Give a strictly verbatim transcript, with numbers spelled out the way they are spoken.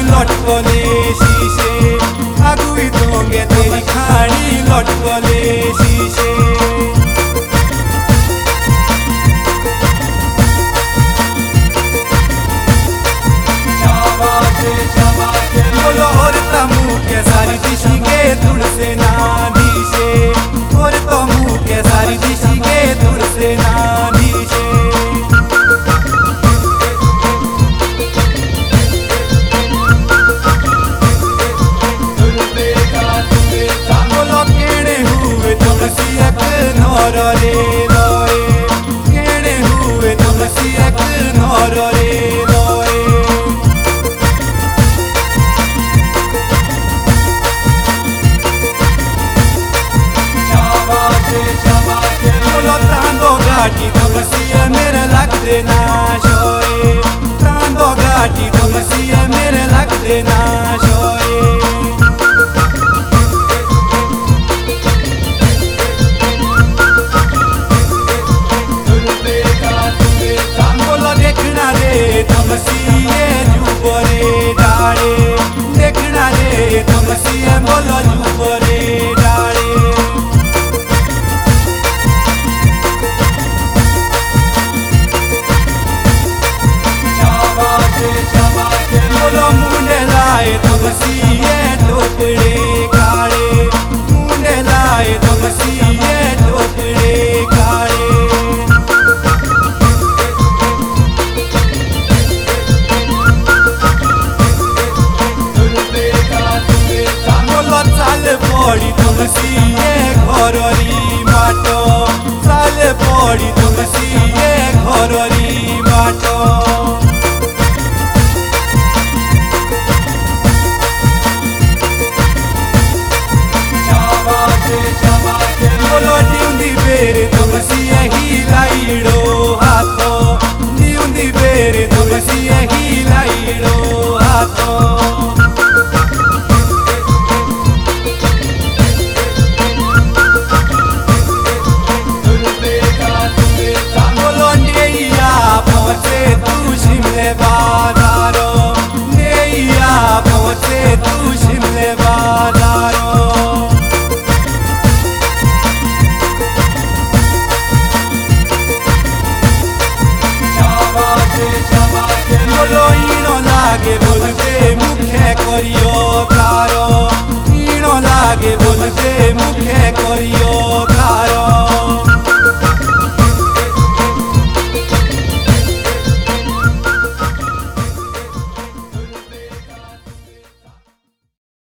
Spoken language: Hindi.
लटकले शीशे आगुई दोंगे तेरी खाड़ी लटकले शीशे बोलो और तमु के सारी दिशी के धुड़ से ना नीचे और तमु के सारी दिशी के धुड़ से ना नीचे बोलो केड़े हुए तुलसी एक नौर रे लोए केड़े हुए तुलसी एक नौर रे लोए घाटी तुलसी मेरे लग देना शोए तांदो घाटी तुलसी मेरे लग देना शोए बोलो देखना रे तुलसी जुबरे डाले देखना रे तुलसी बोलो जुबरे डाले बोलो मुंडे लाए तुलसी टोकरे काले मुंडे लाए तुलसी टोकरे काले बोलो चाल पड़ी तुलसी घररी बाटो चाल पड़ी तुलसी घररी बाटो बोलो न्यूंदी बेरे तुलसी ही लाइड़ो हाथो न्यूंदी बेरे तुलसी ही लाइड़ो हाथो बोलो नैया पहुँचे तू शिमले बाजारो नैया पहुँचे तू शिमले बाजारो बोलो इनो लागे बोलते मुखे करियो तारो इनो लागे बोलते मुखे करियो